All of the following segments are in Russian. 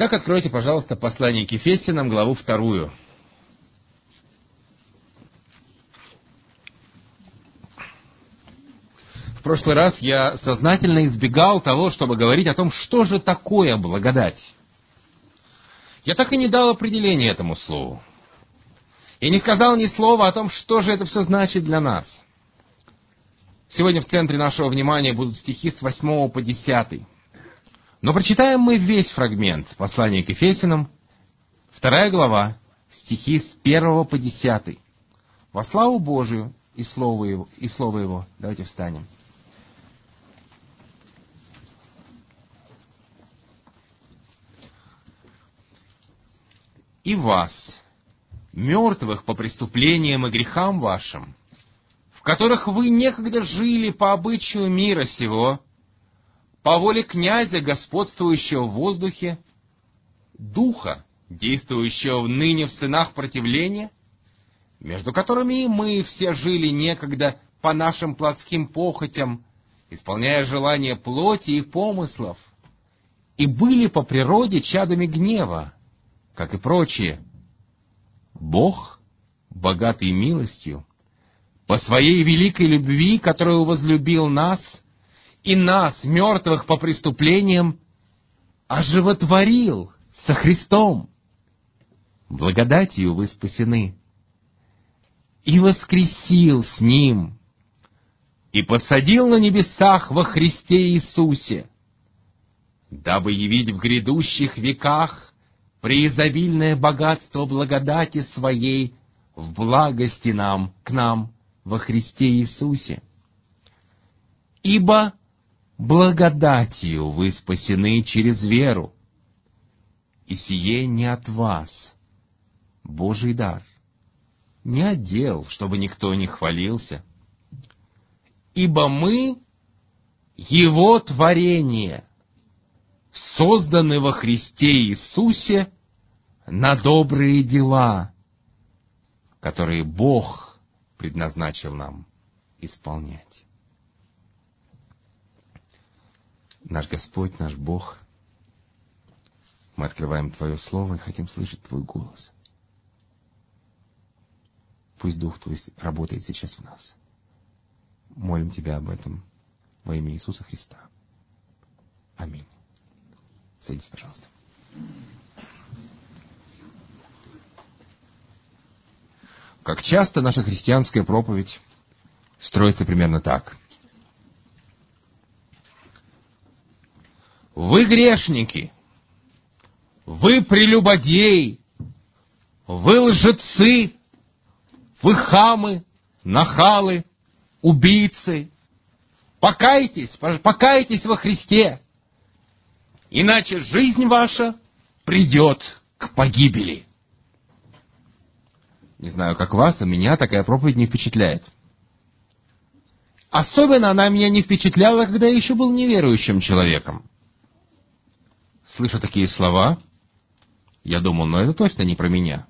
Итак, откройте, пожалуйста, послание к Ефесянам, главу 2. В прошлый раз я сознательно избегал того, чтобы говорить о том, что же такое благодать. Я так и не дал определения этому слову. Я не сказал ни слова о том, что же это все значит для нас. Сегодня в центре нашего внимания будут стихи с 8 по 10. Но прочитаем мы весь фрагмент послания к Ефесянам, 2 глава, стихи с 1 по 10. Во славу Божию и Слово Его. Давайте встанем. «И вас, мертвых по преступлениям и грехам вашим, в которых вы некогда жили по обычаю мира сего, по воле князя, господствующего в воздухе, духа, действующего ныне в сынах противления, между которыми и мы все жили некогда по нашим плотским похотям, исполняя желания плоти и помыслов, и были по природе чадами гнева, как и прочие. Бог, богатый милостью, по своей великой любви, которую возлюбил нас, и нас, мертвых по преступлениям, оживотворил со Христом. Благодатью вы спасены. И воскресил с Ним, и посадил на небесах во Христе Иисусе, дабы явить в грядущих веках преизобильное богатство благодати Своей в благости к нам во Христе Иисусе. Ибо благодатью вы спасены через веру, и сие не от вас, Божий дар, не от дел, чтобы никто не хвалился. Ибо мы Его творение, созданы во Христе Иисусе на добрые дела, которые Бог предназначил нам исполнять». Наш Господь, наш Бог, мы открываем Твое Слово и хотим слышать Твой голос. Пусть Дух Твой работает сейчас в нас. Молим Тебя об этом во имя Иисуса Христа. Аминь. Садитесь, пожалуйста. Как часто наша христианская проповедь строится примерно так. Вы грешники, вы прелюбодеи, вы лжецы, вы хамы, нахалы, убийцы. Покайтесь во Христе, иначе жизнь ваша придет к погибели. Не знаю, как вас, а меня такая проповедь не впечатляет. Особенно она меня не впечатляла, когда я еще был неверующим человеком. Слыша такие слова, я думал, это точно не про меня.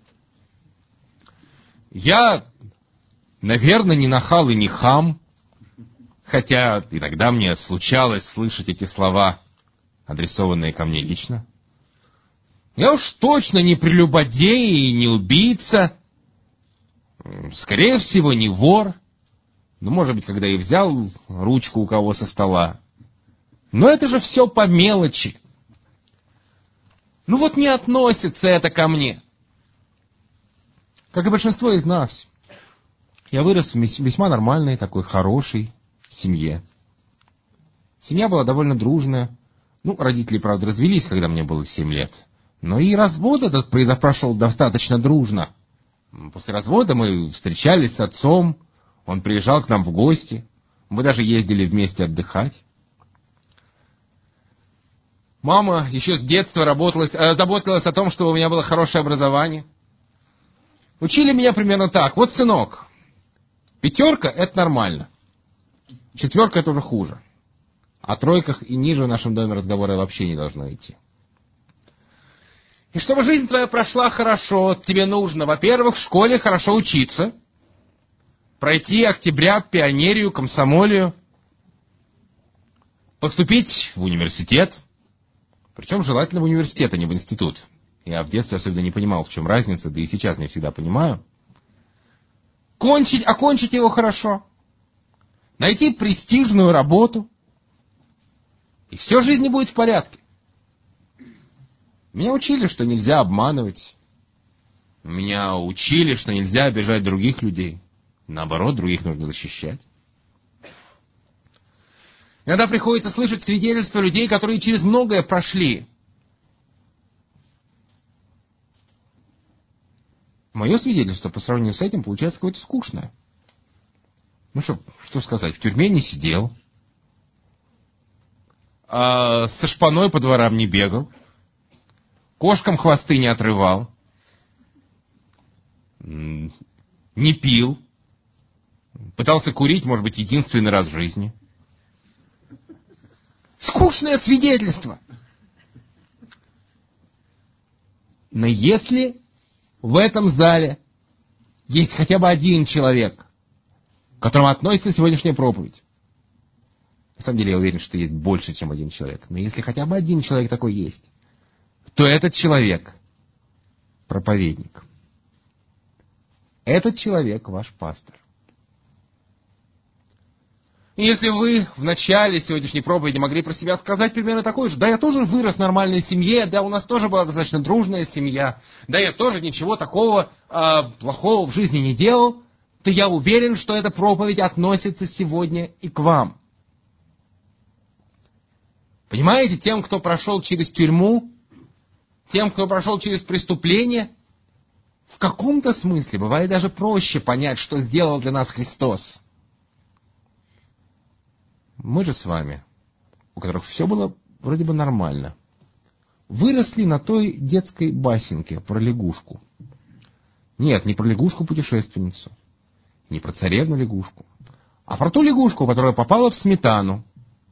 Я, наверное, не нахал и не хам, хотя иногда мне случалось слышать эти слова, адресованные ко мне лично. Я уж точно не прелюбодей и не убийца, скорее всего, не вор, может быть, когда и взял ручку у кого со стола. Но это же все по мелочи. Не относится это ко мне. Как и большинство из нас, я вырос в весьма нормальной, такой хорошей семье. Семья была довольно дружная. Родители, правда, развелись, когда мне было 7 лет. Но и развод этот прошел достаточно дружно. После развода мы встречались с отцом, он приезжал к нам в гости, мы даже ездили вместе отдыхать. Мама еще с детства заботилась о том, чтобы у меня было хорошее образование. Учили меня примерно так. Вот, сынок, 5 — это нормально. 4 — это уже хуже. О 3 и ниже в нашем доме разговора вообще не должно идти. И чтобы жизнь твоя прошла хорошо, тебе нужно, во-первых, в школе хорошо учиться, пройти октябрят, пионерию, комсомолию, поступить в университет, Причем желательно в университет, а не в институт. Я в детстве особенно не понимал, в чем разница, да и сейчас не всегда понимаю. Окончить его хорошо. Найти престижную работу. И все в жизни будет в порядке. Меня учили, что нельзя обманывать. Меня учили, что нельзя обижать других людей. Наоборот, других нужно защищать. Иногда приходится слышать свидетельства людей, которые через многое прошли. Мое свидетельство по сравнению с этим получается какое-то скучное. Ну что сказать, в тюрьме не сидел, со шпаной по дворам не бегал, кошкам хвосты не отрывал, не пил, пытался курить, может быть, единственный раз в жизни. Скучное свидетельство. Но если в этом зале есть хотя бы один человек, к которому относится сегодняшняя проповедь, на самом деле я уверен, что есть больше, чем один человек, но если хотя бы один человек такой есть, то этот человек проповедник. Этот человек ваш пастор. И если вы в начале сегодняшней проповеди могли про себя сказать примерно такое же, да, я тоже вырос в нормальной семье, да, у нас тоже была достаточно дружная семья, да, я тоже ничего такого плохого в жизни не делал, то я уверен, что эта проповедь относится сегодня и к вам. Понимаете, тем, кто прошел через тюрьму, тем, кто прошел через преступление, в каком-то смысле бывает даже проще понять, что сделал для нас Христос. Мы же с вами, у которых все было вроде бы нормально, выросли на той детской басенке про лягушку. Нет, не про лягушку-путешественницу, не про царевну-лягушку, а про ту лягушку, которая попала в сметану.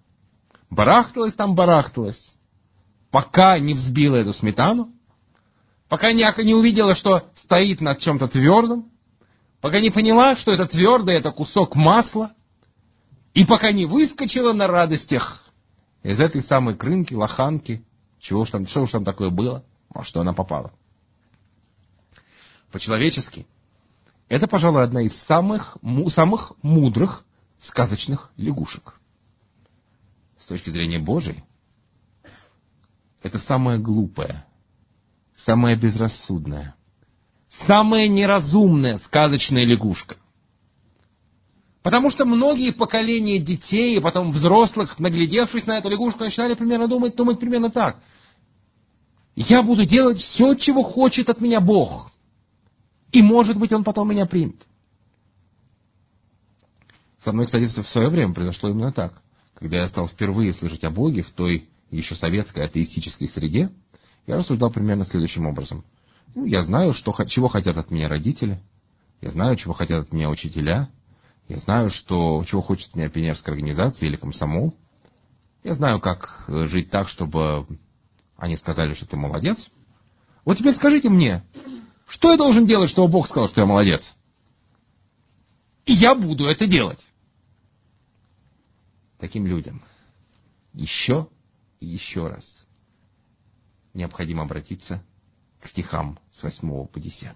Барахталась, пока не взбила эту сметану, пока не увидела, что стоит над чем-то твердым, пока не поняла, что это твердое, это кусок масла, и пока не выскочила на радостях из этой самой крынки, лоханки, что уж там такое было, во что она попала. По-человечески, это, пожалуй, одна из самых мудрых сказочных лягушек. С точки зрения Божией, это самая глупая, самая безрассудная, самая неразумная сказочная лягушка. Потому что многие поколения детей и потом взрослых, наглядевшись на эту лягушку, начинали примерно думать примерно так. Я буду делать все, чего хочет от меня Бог. И, может быть, Он потом меня примет. Со мной, кстати, в свое время произошло именно так. Когда я стал впервые слышать о Боге в той еще советской атеистической среде, я рассуждал примерно следующим образом. Я знаю, чего хотят от меня родители, я знаю, чего хотят от меня учителя, я знаю, чего хочет от меня пионерская организация или комсомол. Я знаю, как жить так, чтобы они сказали, что ты молодец. Вот теперь скажите мне, что я должен делать, чтобы Бог сказал, что я молодец? И я буду это делать. Таким людям еще и еще раз необходимо обратиться к стихам с 8 по 10.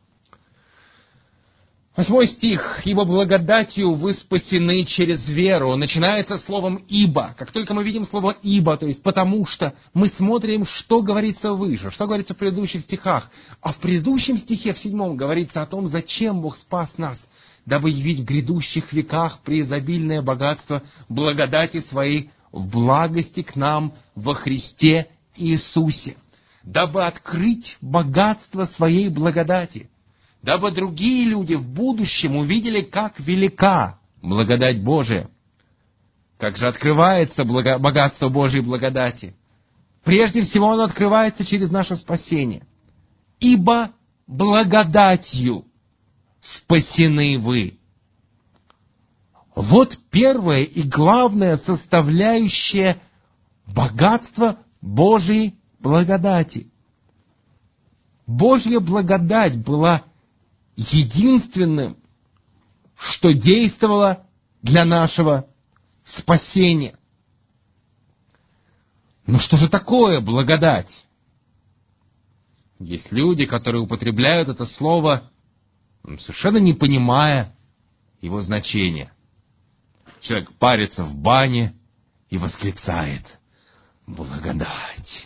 8 стих. «Ибо благодатью вы спасены через веру». Начинается словом «ибо». Как только мы видим слово «ибо», то есть «потому что», мы смотрим, что говорится выше, что говорится в предыдущих стихах. А в предыдущем стихе, в 7, говорится о том, зачем Бог спас нас, дабы явить в грядущих веках преизобильное богатство благодати Своей в благости к нам во Христе Иисусе, дабы открыть богатство Своей благодати, дабы другие люди в будущем увидели, как велика благодать Божия, как же открывается богатство Божьей благодати. Прежде всего оно открывается через наше спасение. «Ибо благодатью спасены вы». Вот первая и главная составляющая богатства Божьей благодати. Божья благодать была единственным, что действовало для нашего спасения. Но что же такое благодать? Есть люди, которые употребляют это слово, совершенно не понимая его значения. Человек парится в бане и восклицает: благодать.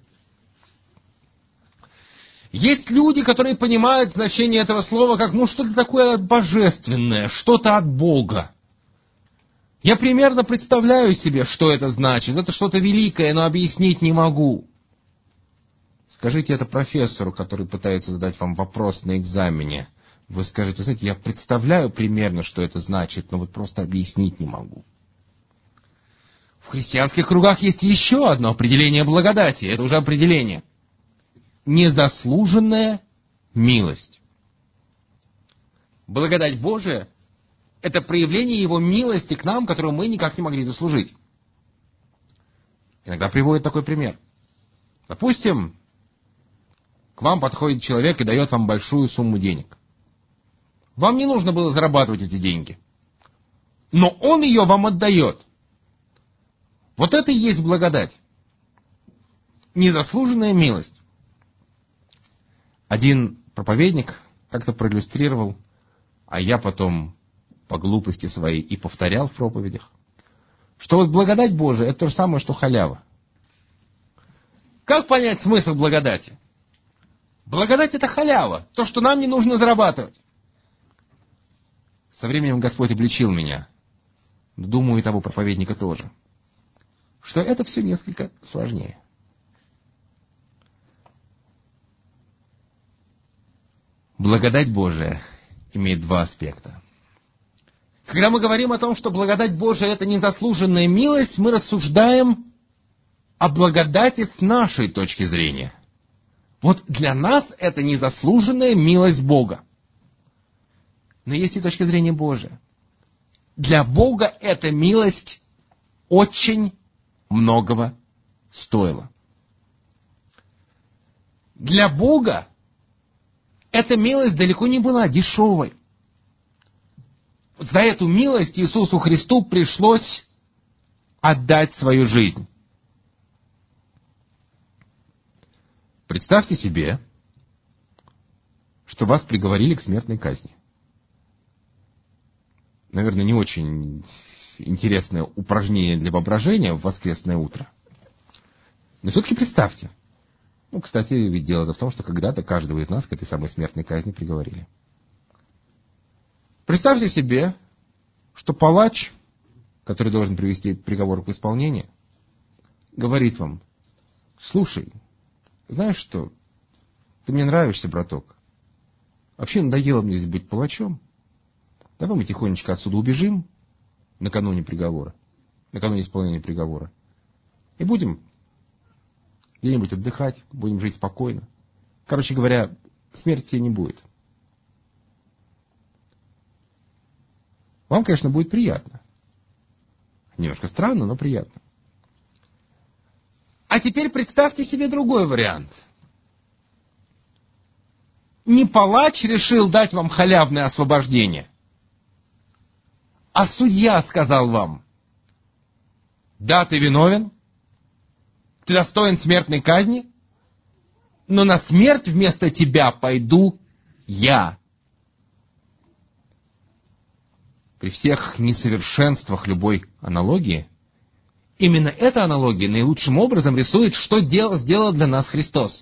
Есть люди, которые понимают значение этого слова как, что-то такое божественное, что-то от Бога. Я примерно представляю себе, что это значит. Это что-то великое, но объяснить не могу. Скажите это профессору, который пытается задать вам вопрос на экзамене. Вы скажете: знаете, я представляю примерно, что это значит, но вот просто объяснить не могу. В христианских кругах есть еще одно определение благодати. Это уже определение. Незаслуженная милость. Благодать Божия — это проявление Его милости к нам, которую мы никак не могли заслужить. Иногда приводит такой пример. Допустим, к вам подходит человек и дает вам большую сумму денег. Вам не нужно было зарабатывать эти деньги, но он ее вам отдает. Вот это и есть благодать. Незаслуженная милость. Один проповедник как-то проиллюстрировал, а я потом по глупости своей и повторял в проповедях, что вот благодать Божия — это то же самое, что халява. Как понять смысл благодати? Благодать — это халява, то, что нам не нужно зарабатывать. Со временем Господь обличил меня, думаю, и того проповедника тоже, что это все несколько сложнее. Благодать Божия имеет два аспекта. Когда мы говорим о том, что благодать Божия — это незаслуженная милость, мы рассуждаем о благодати с нашей точки зрения. Вот для нас это незаслуженная милость Бога. Но есть и точка зрения Божия. Для Бога эта милость очень многого стоила. Для Бога эта милость далеко не была дешевой. За эту милость Иисусу Христу пришлось отдать свою жизнь. Представьте себе, что вас приговорили к смертной казни. Наверное, не очень интересное упражнение для воображения в воскресное утро. Но все-таки представьте. Кстати, ведь дело-то в том, что когда-то каждого из нас к этой самой смертной казни приговорили. Представьте себе, что палач, который должен привести приговор к исполнению, говорит вам: слушай, знаешь что, ты мне нравишься, браток. Вообще надоело мне здесь быть палачом. Давай мы тихонечко отсюда убежим накануне приговора, накануне исполнения приговора, и будем где-нибудь отдыхать, будем жить спокойно. Короче говоря, смерти не будет. Вам, конечно, будет приятно. Немножко странно, но приятно. А теперь представьте себе другой вариант. Не палач решил дать вам халявное освобождение, а судья сказал вам: да, ты виновен, ты достоин смертной казни, но на смерть вместо тебя пойду я. При всех несовершенствах любой аналогии, именно эта аналогия наилучшим образом рисует, что сделал для нас Христос.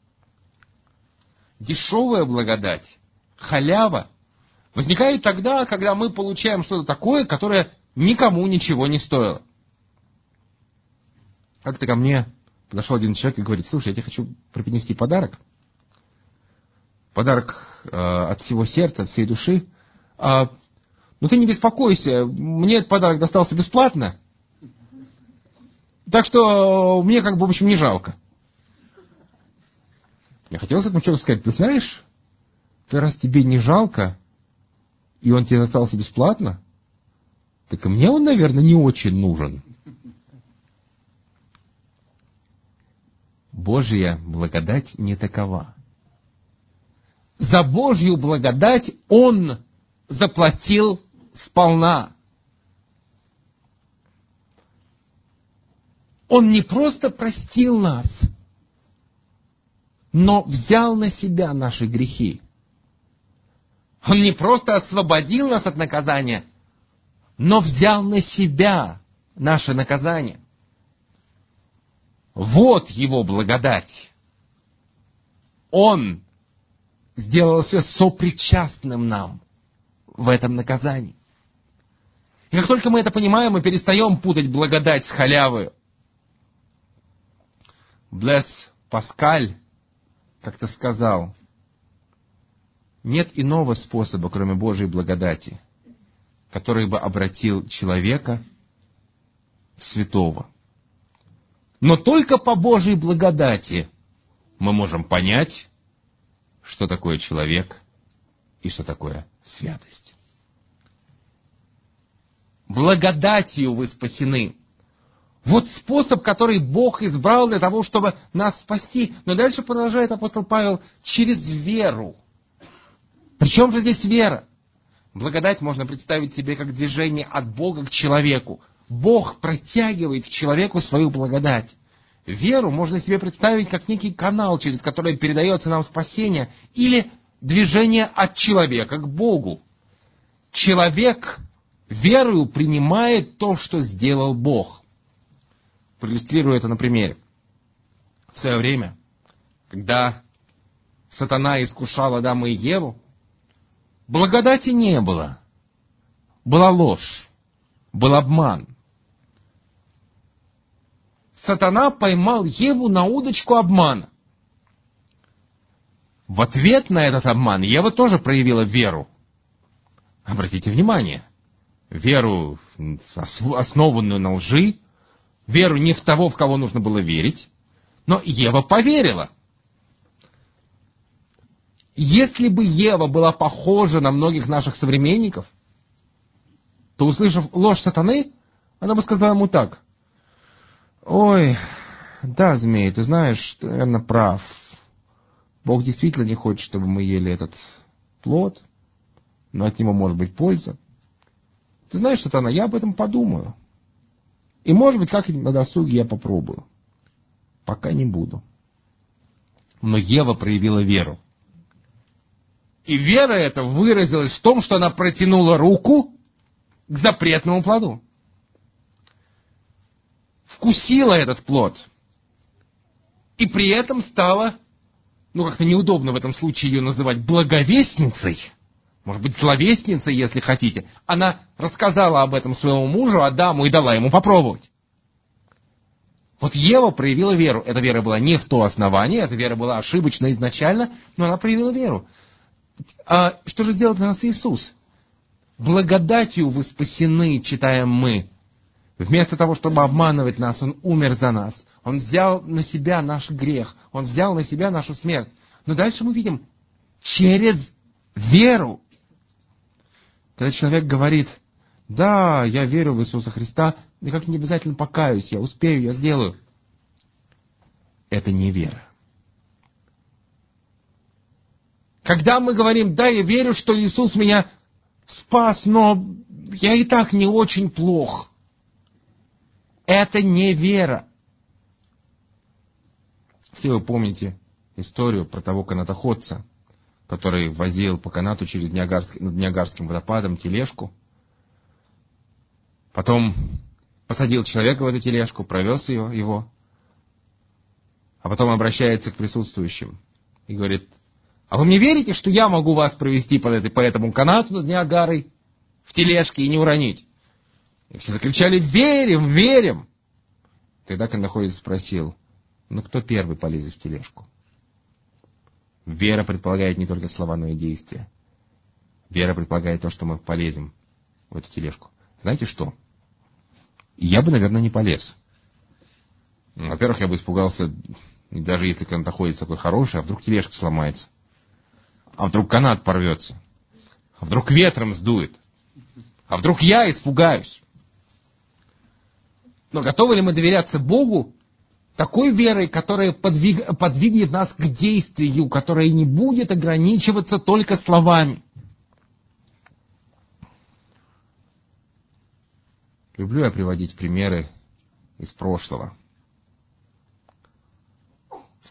Дешевая благодать, халява, возникает тогда, когда мы получаем что-то такое, которое никому ничего не стоило. Как-то ко мне подошел один человек и говорит: слушай, я тебе хочу преподнести подарок. Подарок от всего сердца, от всей души. Но ты не беспокойся, мне этот подарок достался бесплатно. Так что мне в общем, не жалко. Мне хотелось этому человеку сказать: ты знаешь, раз тебе не жалко, и он тебе достался бесплатно, так и мне он, наверное, не очень нужен. Божья благодать не такова. За Божью благодать Он заплатил сполна. Он не просто простил нас, но взял на себя наши грехи. Он не просто освободил нас от наказания, но взял на себя наше наказание. Вот Его благодать. Он сделался сопричастным нам в этом наказании. И как только мы это понимаем, мы перестаем путать благодать с халявой. Блэс Паскаль как-то сказал: нет иного способа, кроме Божьей благодати, который бы обратил человека в святого. Но только по Божьей благодати мы можем понять, что такое человек и что такое святость. Благодатью вы спасены. Вот способ, который Бог избрал для того, чтобы нас спасти. Но дальше продолжает апостол Павел: через веру. Причем же здесь вера? Благодать можно представить себе как движение от Бога к человеку. Бог протягивает к человеку свою благодать. Веру можно себе представить как некий канал, через который передается нам спасение, или движение от человека к Богу. Человек верою принимает то, что сделал Бог. Проиллюстрирую это на примере. В свое время, когда сатана искушал Адама и Еву, благодати не было. Была ложь, был обман. Сатана поймал Еву на удочку обмана. В ответ на этот обман Ева тоже проявила веру. Обратите внимание, веру, основанную на лжи, веру не в того, в кого нужно было верить, но Ева поверила. Если бы Ева была похожа на многих наших современников, то, услышав ложь сатаны, она бы сказала ему так: ой, да, змей, ты знаешь, ты, наверное, прав. Бог действительно не хочет, чтобы мы ели этот плод, но от него может быть польза. Ты знаешь, сатана, я об этом подумаю. И, может быть, как-нибудь на досуге я попробую. Пока не буду. Но Ева проявила веру. И вера эта выразилась в том, что она протянула руку к запретному плоду. Вкусила этот плод. И при этом стала, как-то неудобно в этом случае ее называть, благовестницей. Может быть, зловестницей, если хотите. Она рассказала об этом своему мужу Адаму и дала ему попробовать. Вот Ева проявила веру. Эта вера была не в то основание, эта вера была ошибочна изначально, но она проявила веру. А что же сделал для нас Иисус? Благодатью вы спасены, читаем мы. Вместо того, чтобы обманывать нас, Он умер за нас. Он взял на себя наш грех. Он взял на себя нашу смерть. Но дальше мы видим, через веру. Когда человек говорит: да, я верю в Иисуса Христа, мне как не обязательно покаюсь, я успею, я сделаю. Это не вера. Когда мы говорим: да, я верю, что Иисус меня спас, но я и так не очень плох. Это не вера. Все вы помните историю про того канатоходца, который возил по канату над Ниагарским водопадом тележку. Потом посадил человека в эту тележку, провез его. А потом обращается к присутствующим и говорит: а вы мне верите, что я могу вас провести по этому канату над Ниагарой в тележке и не уронить? И все закричали: верим, верим. Тогда канатоходец спросил: кто первый полезет в тележку? Вера предполагает не только слова, но и действия. Вера предполагает то, что мы полезем в эту тележку. Знаете что? Я бы, наверное, не полез. Во-первых, я бы испугался, даже если канатоходец такой хороший, а вдруг тележка сломается? А вдруг канат порвется? А вдруг ветром сдует? А вдруг я испугаюсь? Но готовы ли мы доверяться Богу такой верой, которая подвигнет нас к действию, которая не будет ограничиваться только словами? Люблю я приводить примеры из прошлого.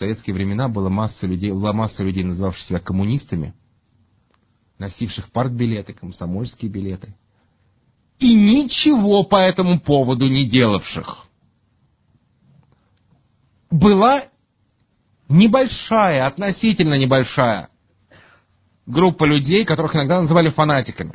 советские времена была масса людей, называвших себя коммунистами, носивших партбилеты, комсомольские билеты, и ничего по этому поводу не делавших. Была небольшая, относительно небольшая группа людей, которых иногда называли фанатиками.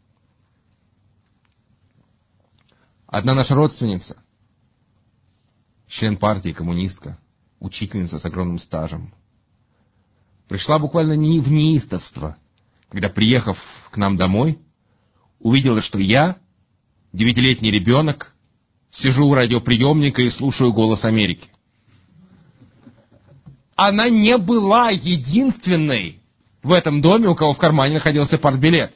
Одна наша родственница, член партии, коммунистка, учительница с огромным стажем, пришла буквально не в неистовство, когда, приехав к нам домой, увидела, что я, 9-летний ребенок, сижу у радиоприемника и слушаю «Голос Америки». Она не была единственной в этом доме, у кого в кармане находился партбилет.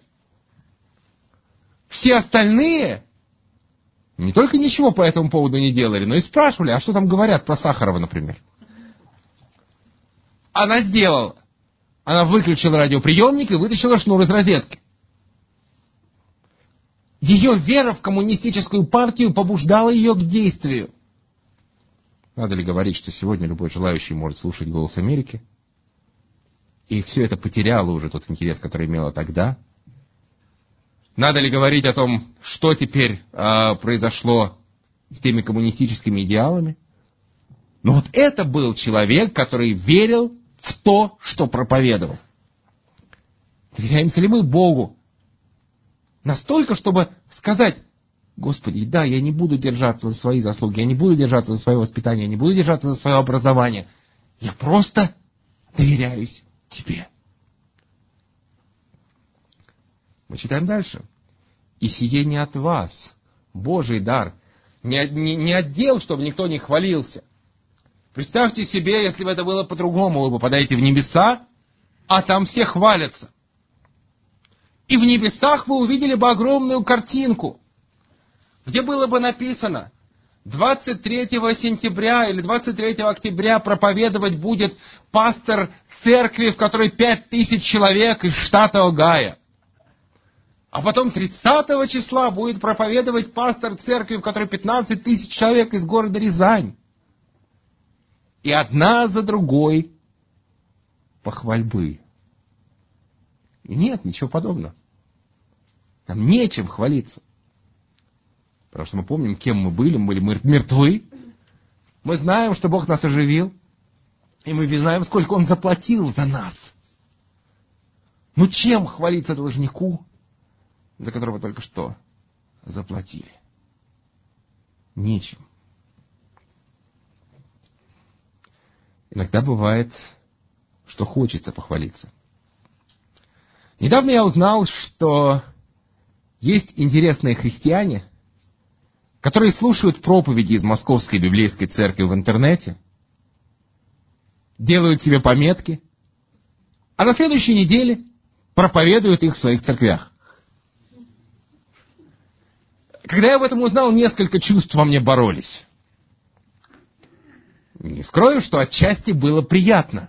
Все остальные не только ничего по этому поводу не делали, но и спрашивали, а что там говорят про Сахарова, например. Она сделала. Она выключила радиоприемник и вытащила шнур из розетки. Ее вера в коммунистическую партию побуждала ее к действию. Надо ли говорить, что сегодня любой желающий может слушать «Голос Америки»? И все это потеряло уже тот интерес, который имело тогда. Надо ли говорить о том, что теперь произошло с теми коммунистическими идеалами? Но вот это был человек, который верил в то, что проповедовал. Доверяемся ли мы Богу настолько, чтобы сказать: Господи, да, я не буду держаться за свои заслуги, я не буду держаться за свое воспитание, я не буду держаться за свое образование. Я просто доверяюсь Тебе. Мы читаем дальше. И сие не от вас, Божий дар, не отдел, чтобы никто не хвалился. Представьте себе, если бы это было по-другому, вы попадаете в небеса, а там все хвалятся. И в небесах вы увидели бы огромную картинку, где было бы написано: 23 сентября или 23 октября проповедовать будет пастор церкви, в которой 5000 человек из штата Огайо. А потом 30 числа будет проповедовать пастор церкви, в которой 15 000 человек из города Рязань. И одна за другой похвальбы. И нет, ничего подобного. Нам нечем хвалиться. Потому что мы помним, кем мы были мертвы. Мы знаем, что Бог нас оживил. И мы знаем, сколько Он заплатил за нас. Ну чем хвалиться должнику, за которого только что заплатили? Нечем. Иногда бывает, что хочется похвалиться. Недавно я узнал, что есть интересные христиане, которые слушают проповеди из Московской библейской церкви в интернете, делают себе пометки, а на следующей неделе проповедуют их в своих церквях. Когда я об этом узнал, несколько чувств во мне боролись. Не скрою, что отчасти было приятно.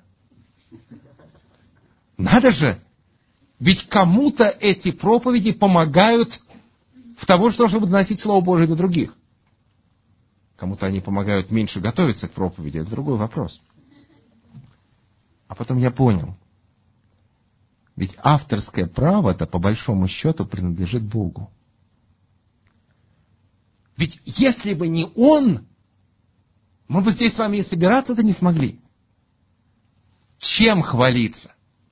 Надо же! Ведь кому-то эти проповеди помогают в того, чтобы доносить Слово Божие до других. Кому-то они помогают меньше готовиться к проповеди, это другой вопрос. А потом я понял. Ведь авторское право-то по большому счету принадлежит Богу. Ведь если бы не Он, мы бы здесь с вами и собираться-то не смогли. Чем хвалиться?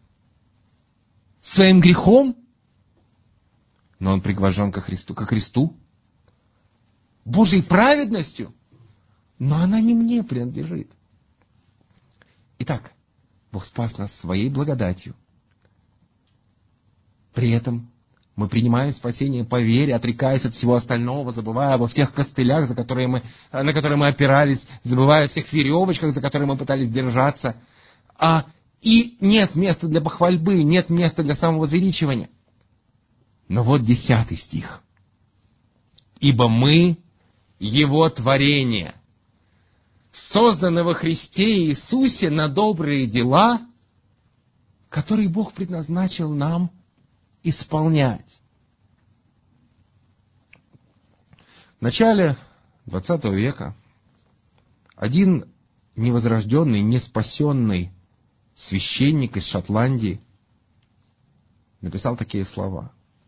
Своим грехом? Но он пригвожден ко Христу. Божьей праведностью? Но она не мне принадлежит. Итак, Бог спас нас своей благодатью. При этом мы принимаем спасение по вере, отрекаясь от всего остального, забывая обо всех костылях, на которые мы опирались, забывая о всех веревочках, за которые мы пытались держаться. И нет места для похвальбы, нет места для самовозвеличивания. Но вот 10 стих. «Ибо мы Его творение, созданы во Христе Иисусе на добрые дела, которые Бог предназначил нам исполнять». В начале 20 века один невозрожденный, неспасенный священник из Шотландии написал такие слова.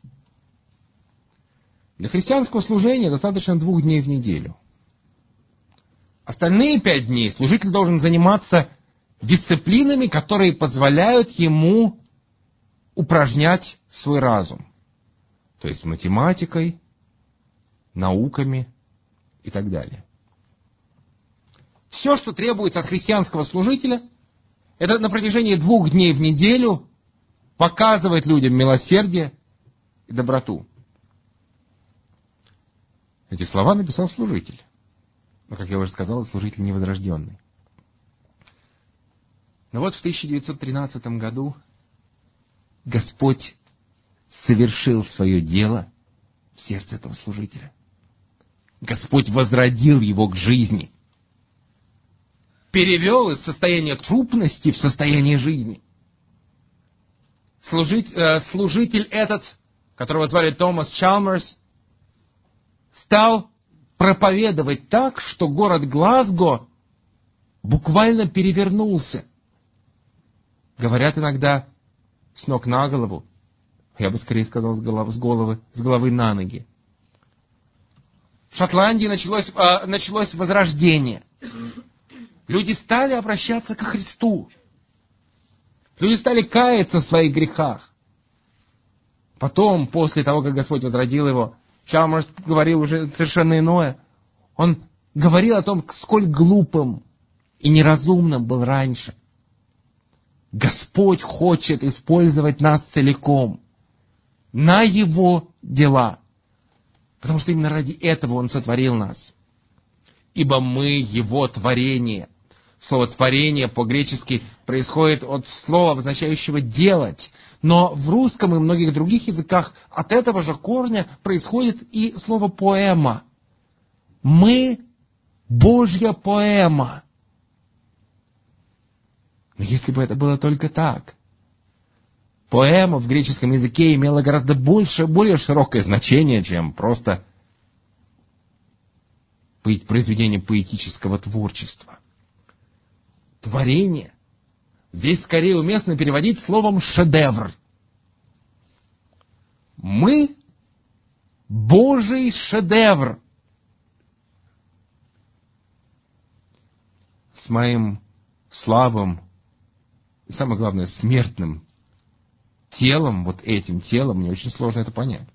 Для христианского служения достаточно 2 дней в неделю. Остальные 5 дней служитель должен заниматься дисциплинами, которые позволяют ему упражнять свой разум. То есть математикой, науками и так далее. Все, что требуется от христианского служителя, это на протяжении 2 дней в неделю показывать людям милосердие и доброту. Эти слова написал служитель. Но, как я уже сказал, служитель невозрожденный. Но вот в 1913 году Господь совершил свое дело в сердце этого служителя. Господь возродил его к жизни. Перевел из состояния трупности в состояние жизни. Служитель этот, которого звали Томас Чалмерс, стал проповедовать так, что город Глазго буквально перевернулся. Говорят иногда с ног на голову, я бы скорее сказал с головы на ноги. В Шотландии началось возрождение. Люди стали обращаться ко Христу. Люди стали каяться в своих грехах. Потом, после того, как Господь возродил его, Чалмерс говорил уже совершенно иное. Он говорил о том, сколь глупым и неразумным был раньше. Господь хочет использовать нас целиком на Его дела. Потому что именно ради этого Он сотворил нас. Ибо мы Его творение. Слово «творение» по-гречески происходит от слова, обозначающего «делать». Но в русском и многих других языках от этого же корня происходит и слово «поэма». Мы — Божья поэма. Но если бы это было только так, поэма в греческом языке имела гораздо более широкое значение, чем просто произведение поэтического творчества. Творение здесь скорее уместно переводить словом «шедевр». Мы — Божий шедевр. С моим слабым и, самое главное, смертным телом, вот этим телом, мне очень сложно это понять.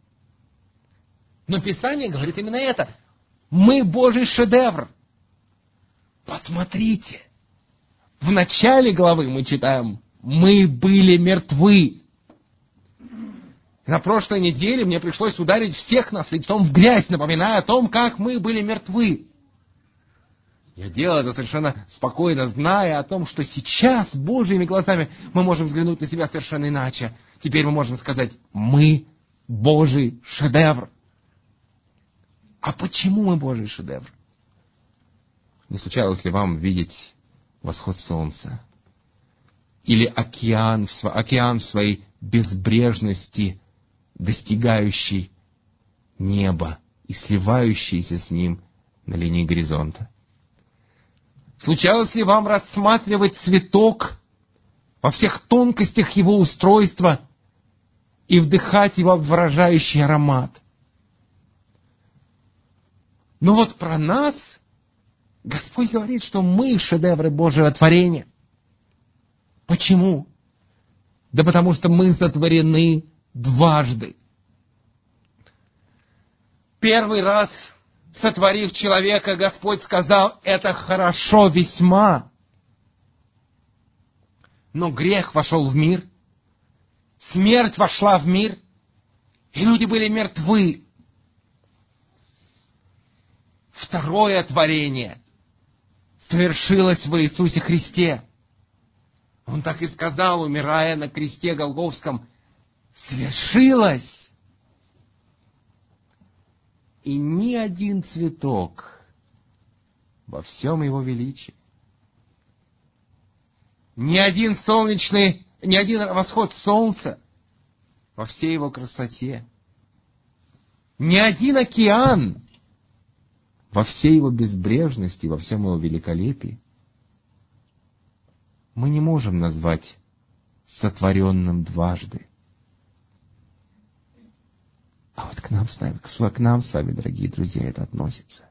Но Писание говорит именно это. Мы Божий шедевр. Посмотрите. В начале главы мы читаем: мы были мертвы. На прошлой неделе мне пришлось ударить всех нас лицом в грязь, напоминая о том, как мы были мертвы. Я делал это совершенно спокойно, зная о том, что сейчас Божьими глазами мы можем взглянуть на себя совершенно иначе. Теперь мы можем сказать: мы Божий шедевр. А почему мы Божий шедевр? Не случалось ли вам видеть восход солнца? Или океан в своей безбрежности, достигающий неба и сливающийся с ним на линии горизонта? Случалось ли вам рассматривать цветок во всех тонкостях его устройства и вдыхать его обворожающий аромат? Но вот про нас Господь говорит, что мы шедевры Божьего творения. Почему? Да потому что мы сотворены дважды. Первый раз, сотворив человека, Господь сказал: это хорошо весьма. Но грех вошел в мир, смерть вошла в мир, и люди были мертвы. Второе творение совершилось в Иисусе Христе. Он так и сказал, умирая на кресте Голгофском: свершилось. И ни один цветок во всем его величии, ни один восход солнца во всей его красоте, ни один океан во всей его безбрежности, во всем его великолепии мы не можем назвать сотворенным дважды. А вот к нам с вами, дорогие друзья, это относится.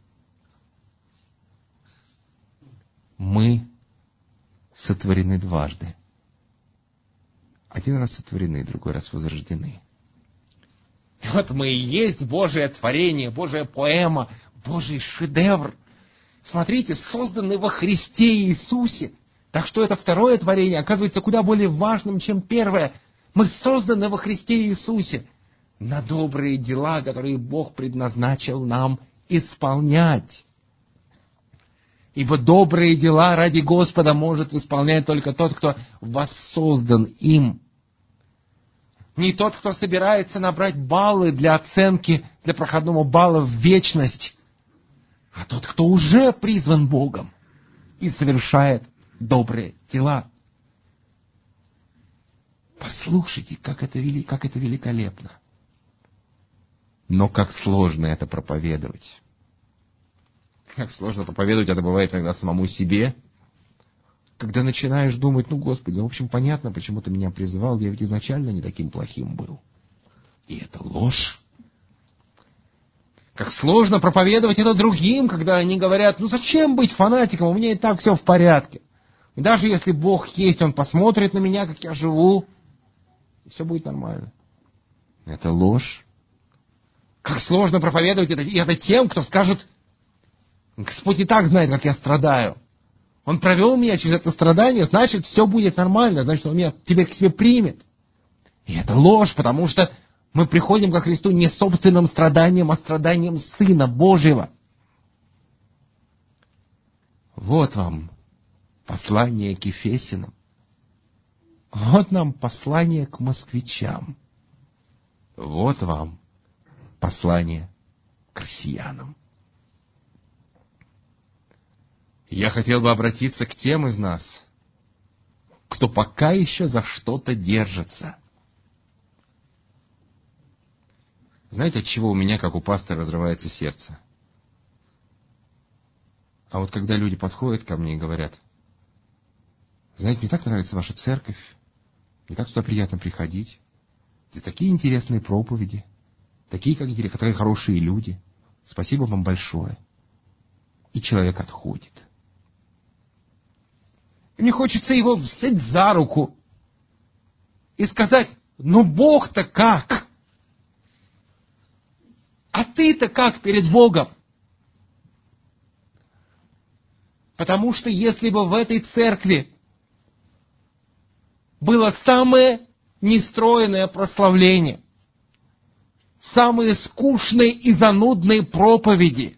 Мы сотворены дважды. Один раз сотворены, другой раз возрождены. И вот мы и есть Божие творение, Божья поэма, Божий шедевр. Смотрите, созданы во Христе Иисусе. Так что это второе творение оказывается куда более важным, чем первое. Мы созданы во Христе Иисусе на добрые дела, которые Бог предназначил нам исполнять. Ибо добрые дела ради Господа может исполнять только тот, кто воссоздан им. Не тот, кто собирается набрать баллы для оценки, для проходного балла в вечность, а тот, кто уже призван Богом и совершает добрые дела. Послушайте, как это великолепно. Но как сложно это проповедовать. Как сложно проповедовать это бывает иногда самому себе. Когда начинаешь думать, Господи, в общем, понятно, почему ты меня призывал, я ведь изначально не таким плохим был. И это ложь. Как сложно проповедовать это другим, когда они говорят, зачем быть фанатиком, у меня и так все в порядке. И даже если Бог есть, Он посмотрит на меня, как я живу, и все будет нормально. Это ложь. Как сложно проповедовать это тем, кто скажет, Господь и так знает, как я страдаю. Он провел меня через это страдание, значит, все будет нормально, значит, Он меня теперь к себе примет. И это ложь, потому что мы приходим ко Христу не собственным страданием, а страданием Сына Божьего. Вот вам послание к Ефесянам. Вот нам послание к москвичам. Вот вам послание к россиянам. Я хотел бы обратиться к тем из нас, кто пока еще за что-то держится. Знаете, от чего у меня, как у пастора, разрывается сердце? А вот когда люди подходят ко мне и говорят, знаете, мне так нравится ваша церковь, мне так сюда приятно приходить, здесь такие интересные проповеди, такие хорошие люди, спасибо вам большое. И человек отходит. И мне хочется его взять за руку и сказать, Бог-то как? А ты-то как перед Богом? Потому что если бы в этой церкви было самое нестроенное прославление, самые скучные и занудные проповеди,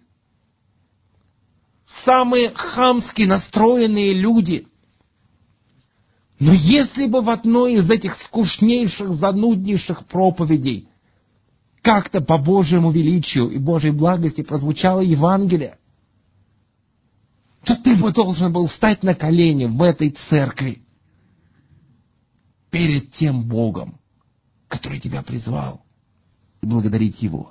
самые хамски настроенные люди, но если бы в одной из этих скучнейших, зануднейших проповедей как-то по Божьему величию и Божьей благости прозвучало Евангелие, то ты бы должен был встать на колени в этой церкви перед тем Богом, который тебя призвал, и благодарить Его.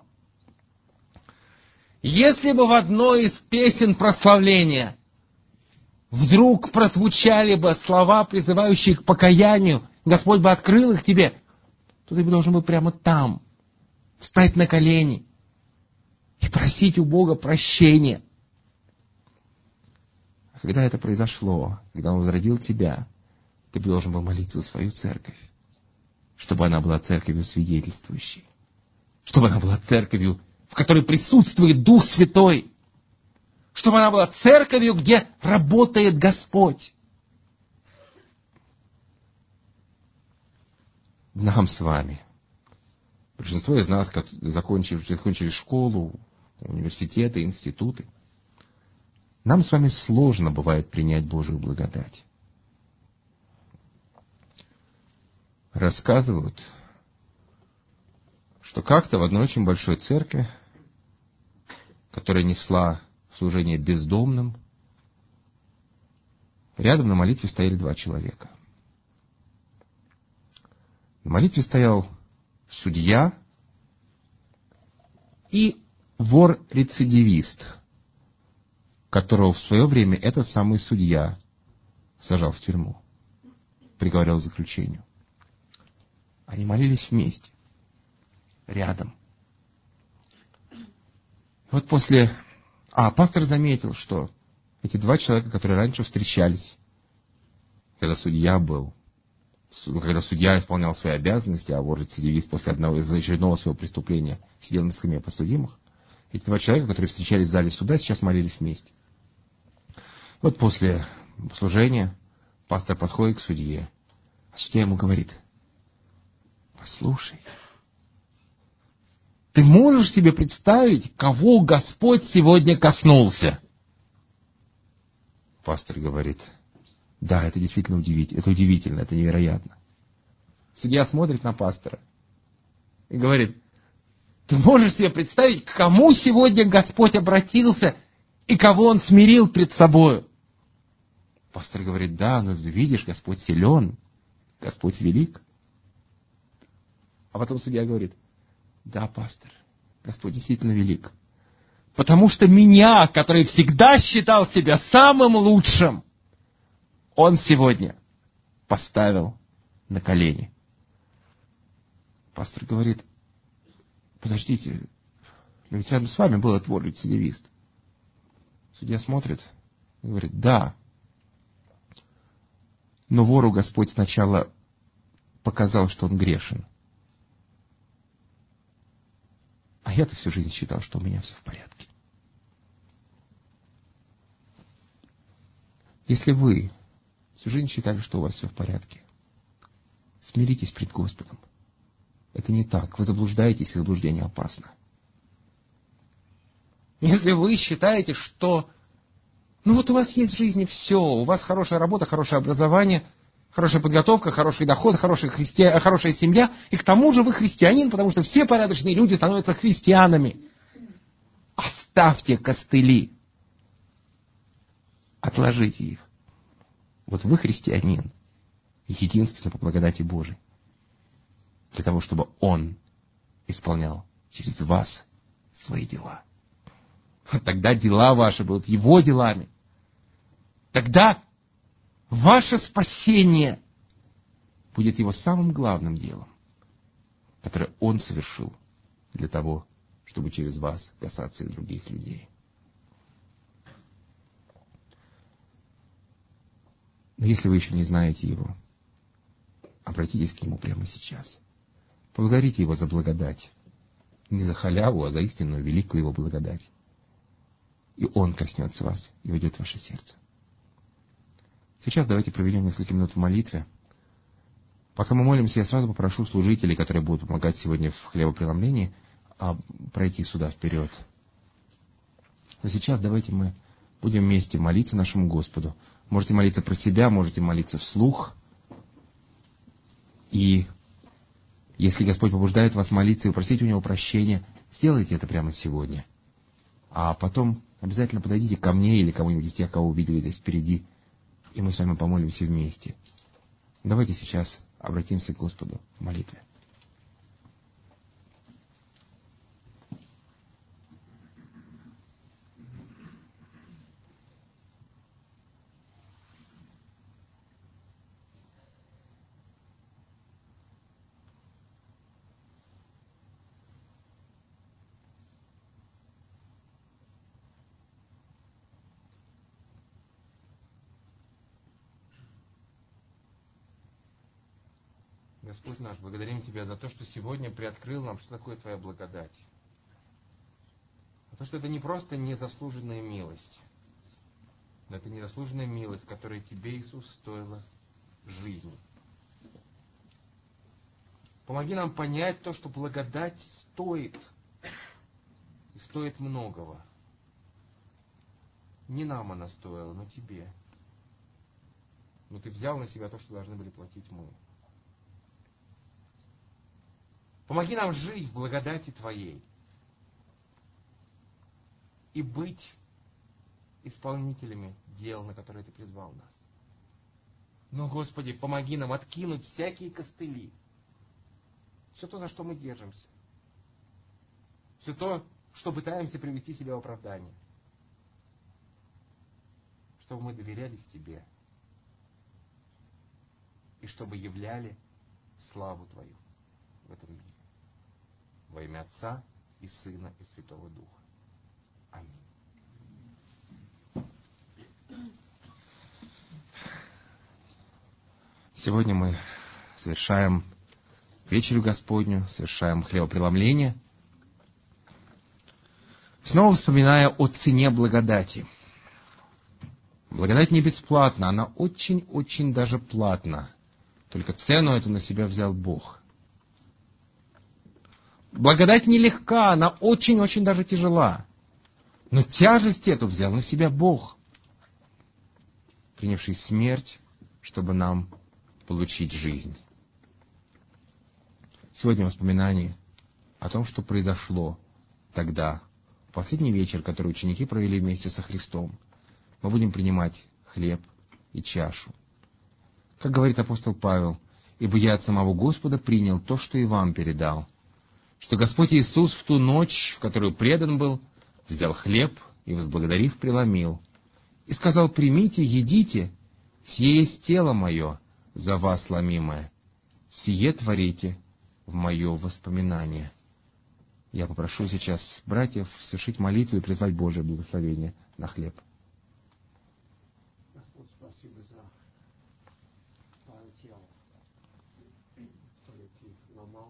Если бы в одной из песен прославления вдруг прозвучали бы слова, призывающие к покаянию, Господь бы открыл их тебе, то ты бы должен был прямо там встать на колени и просить у Бога прощения. А когда это произошло, когда Он возродил тебя, ты бы должен был молиться за свою церковь, чтобы она была церковью свидетельствующей, чтобы она была церковью, в которой присутствует Дух Святой, чтобы она была церковью, где работает Господь. Нам с вами, большинство из нас, закончили школу, университеты, институты, нам с вами сложно бывает принять Божию благодать. Рассказывают, что как-то в одной очень большой церкви, которая несла служение бездомным, рядом на молитве стояли 2 человека. На молитве стоял судья и вор-рецидивист, которого в свое время этот самый судья сажал в тюрьму. приговорил к заключению. Они молились вместе, рядом. Вот после... пастор заметил, что эти два человека, которые раньше встречались, когда судья исполнял свои обязанности, а рецидивист после одного из очередного своего преступления сидел на скамье подсудимых, эти два человека, которые встречались в зале суда, сейчас молились вместе. Вот после служения пастор подходит к судье, а судья ему говорит: послушай, ты можешь себе представить, кого Господь сегодня коснулся? Пастор говорит: да, это действительно удивительно, это невероятно. Судья смотрит на пастора и говорит: ты можешь себе представить, к кому сегодня Господь обратился и кого Он смирил пред собою? Пастор говорит: да, но видишь, Господь силен, Господь велик. А потом судья говорит: да, пастор, Господь действительно велик. Потому что меня, который всегда считал себя самым лучшим, Он сегодня поставил на колени. Пастор говорит: подождите, но ведь рядом с вами был этот вор-рецидивист. Судья смотрит и говорит: да, но вору Господь сначала показал, что он грешен. А я-то всю жизнь считал, что у меня все в порядке. Если вы всю жизнь считали, что у вас все в порядке, смиритесь пред Господом. Это не так. Вы заблуждаетесь, и заблуждение опасно. Если вы считаете, что у вас есть в жизни все, у вас хорошая работа, хорошее образование, хорошая подготовка, хороший доход, хорошая семья, и к тому же вы христианин, потому что все порядочные люди становятся христианами. Оставьте костыли. Отложите их. Вот вы христианин, единственно по благодати Божией, для того, чтобы Он исполнял через вас свои дела. Тогда дела ваши будут Его делами. Тогда ваше спасение будет Его самым главным делом, которое Он совершил для того, чтобы через вас касаться и других людей. Но если вы еще не знаете Его, обратитесь к Нему прямо сейчас. Поблагодарите Его за благодать. Не за халяву, а за истинную великую Его благодать. И Он коснется вас и войдет в ваше сердце. Сейчас давайте проведем несколько минут в молитве. Пока мы молимся, я сразу попрошу служителей, которые будут помогать сегодня в хлебопреломлении, пройти сюда вперед. Но сейчас давайте мы будем вместе молиться нашему Господу. Можете молиться про себя, можете молиться вслух. И если Господь побуждает вас молиться и просить у Него прощения, сделайте это прямо сегодня. А потом обязательно подойдите ко мне или кому-нибудь из тех, кого увидели здесь впереди, и мы с вами помолимся вместе. Давайте сейчас обратимся к Господу в молитве. Господь наш, благодарим Тебя за то, что сегодня приоткрыл нам, что такое Твоя благодать. За то, что это не просто незаслуженная милость, но это незаслуженная милость, которая Тебе, Иисус, стоила жизни. Помоги нам понять то, что благодать стоит, и стоит многого. Не нам она стоила, но Тебе. Но Ты взял на себя то, что должны были платить мы. Помоги нам жить в благодати Твоей и быть исполнителями дел, на которые Ты призвал нас. Но, Господи, помоги нам откинуть всякие костыли, все то, за что мы держимся, все то, что пытаемся привести себя в оправдание, чтобы мы доверялись Тебе и чтобы являли славу Твою в этом мире. Во имя Отца и Сына и Святого Духа. Аминь. Сегодня мы совершаем вечерю Господню, совершаем хлебопреломление, снова вспоминая о цене благодати. Благодать не бесплатна, она очень-очень даже платна. Только цену эту на себя взял Бог. Благодать нелегка, она очень-очень даже тяжела. Но тяжесть эту взял на себя Бог, принявший смерть, чтобы нам получить жизнь. Сегодня воспоминание о том, что произошло тогда, в последний вечер, который ученики провели вместе со Христом. Мы будем принимать хлеб и чашу. Как говорит апостол Павел, «Ибо я от самого Господа принял то, что и вам передал, что Господь Иисус в ту ночь, в которую предан был, взял хлеб и, возблагодарив, преломил, и сказал: примите, едите, сие есть тело мое, за вас ломимое, сие творите в мое воспоминание». Я попрошу сейчас братьев совершить молитву и призвать Божие благословение на хлеб. Господь, спасибо за Твое тело, которое Ты ломал.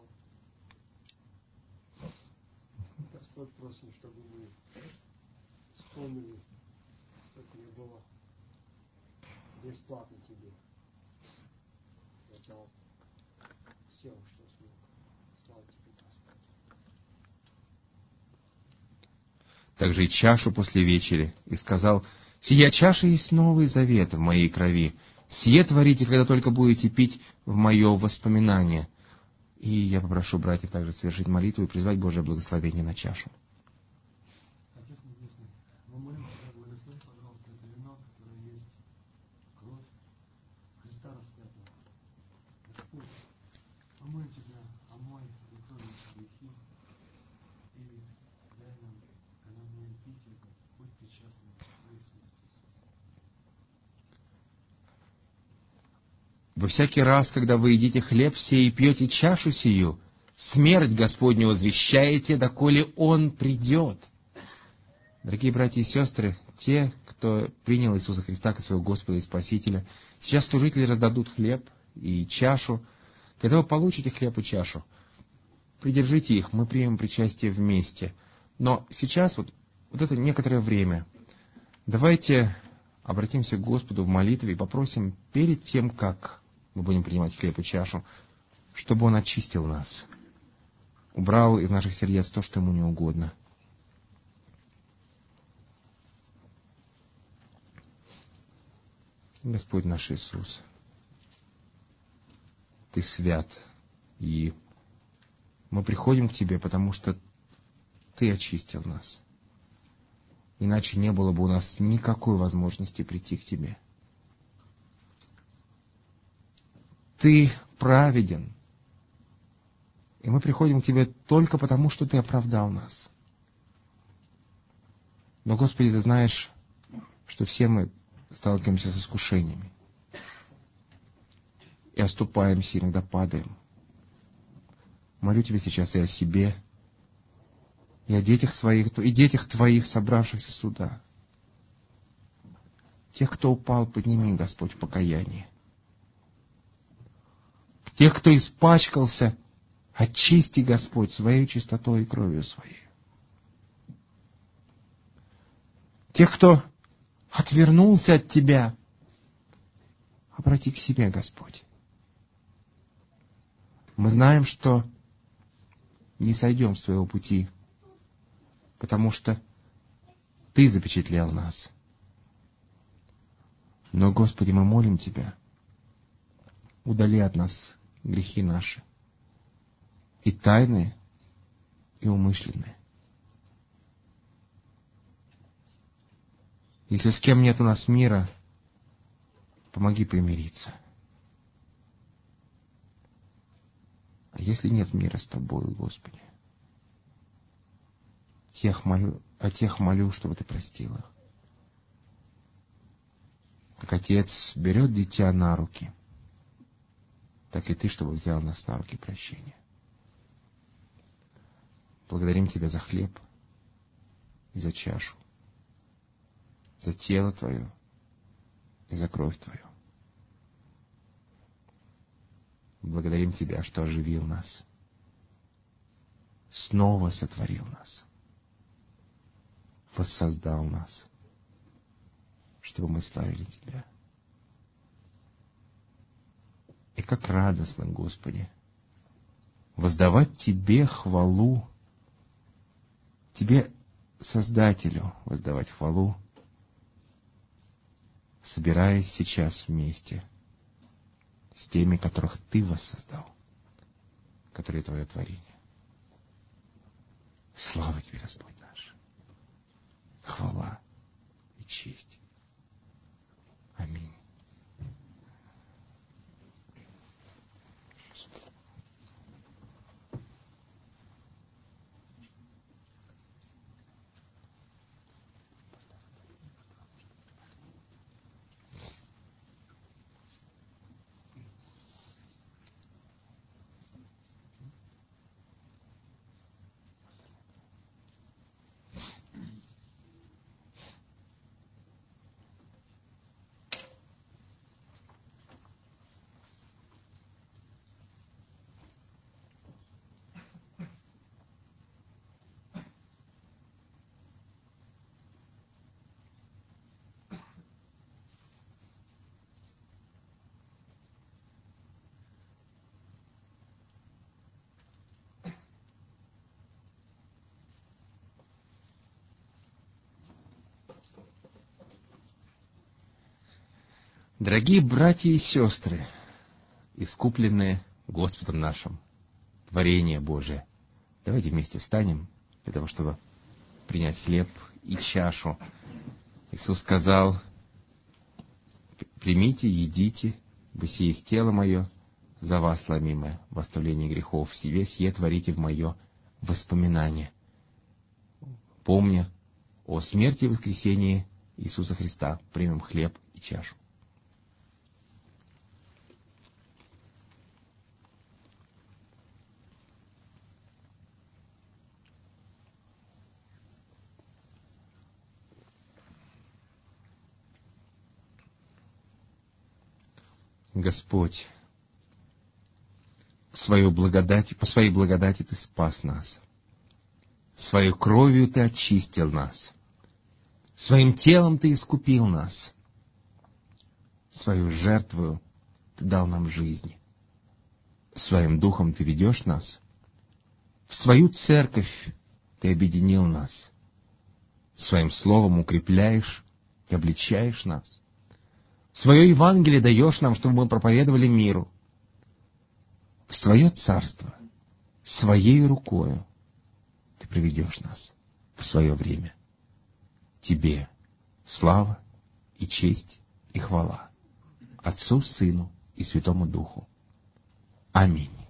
Господь, просим, чтобы мы вспомнили, что это не было бесплатно Тебе. Я дал все, что смог. Слава Тебе, Господь. Также и чашу после вечери, и сказал: «Сия чаша есть новый завет в моей крови. Сие творите, когда только будете пить в мое воспоминание». И я попрошу братьев также совершить молитву и призвать Божие благословение на чашу. Отец Небесный, мы молим Тебя, благослови, пожалуйста, это вино, которое есть кровь Христа распятого. Господь, мы молим Тебя, омой и кровью грехи, и дай нам, когда мы будем пить это, будь причастным к Твоей смерти. Вы всякий раз, когда вы едите хлеб сей и пьете чашу сию, смерть Господню возвещаете, доколе Он придет. Дорогие братья и сестры, те, кто принял Иисуса Христа как своего Господа и Спасителя, сейчас служители раздадут хлеб и чашу. Когда вы получите хлеб и чашу, придержите их, мы примем причастие вместе. Но сейчас, вот это некоторое время, давайте обратимся к Господу в молитве и попросим перед тем, как мы будем принимать хлеб и чашу, чтобы Он очистил нас, убрал из наших сердец то, что Ему не угодно. Господь наш Иисус, Ты свят, и мы приходим к Тебе, потому что Ты очистил нас. Иначе не было бы у нас никакой возможности прийти к Тебе. Ты праведен, и мы приходим к Тебе только потому, что Ты оправдал нас. Но, Господи, Ты знаешь, что все мы сталкиваемся с искушениями и оступаемся, иногда падаем. Молю Тебя сейчас и о себе, и о детях своих, и детях Твоих, собравшихся сюда. Тех, кто упал, подними, Господь, в покаянии. Тех, кто испачкался, очисти, Господь, своей чистотой и кровью Своей. Тех, кто отвернулся от Тебя, обрати к себе, Господь. Мы знаем, что не сойдем с Твоего пути, потому что Ты запечатлел нас. Но, Господи, мы молим Тебя, удали от нас грехи наши, и тайные, и умышленные. Если с кем нет у нас мира, помоги примириться. А если нет мира с Тобою, Господи, тех молю, чтобы Ты простил их. Как отец берет дитя на руки так и Ты, чтобы взял нас на руки прощения. Благодарим Тебя за хлеб и за чашу, за тело Твое и за кровь Твою. Благодарим Тебя, что оживил нас, снова сотворил нас, воссоздал нас, чтобы мы славили Тебя. И как радостно, Господи, воздавать Тебе хвалу, Тебе, Создателю, воздавать хвалу, собираясь сейчас вместе с теми, которых Ты воссоздал, которые Твое творение. Слава Тебе, Господь наш! Хвала и честь. Аминь. Дорогие братья и сестры, искупленные Господом нашим, творение Божие, давайте вместе встанем для того, чтобы принять хлеб и чашу. Иисус сказал: примите, едите, вы сие есть тело мое, за вас сломимое в оставлении грехов, сие сие творите в мое воспоминание, помня о смерти и воскресении Иисуса Христа. Примем хлеб и чашу. Господь, по своей благодати Ты спас нас. Своей кровью Ты очистил нас. Своим телом Ты искупил нас. Свою жертву Ты дал нам жизнь. Своим духом Ты ведешь нас. В свою церковь Ты объединил нас. Своим словом укрепляешь и обличаешь нас. Свое Евангелие даешь нам, чтобы мы проповедовали миру. В свое царство, своей рукою Ты приведешь нас в свое время. Тебе слава и честь и хвала, Отцу, Сыну и Святому Духу. Аминь.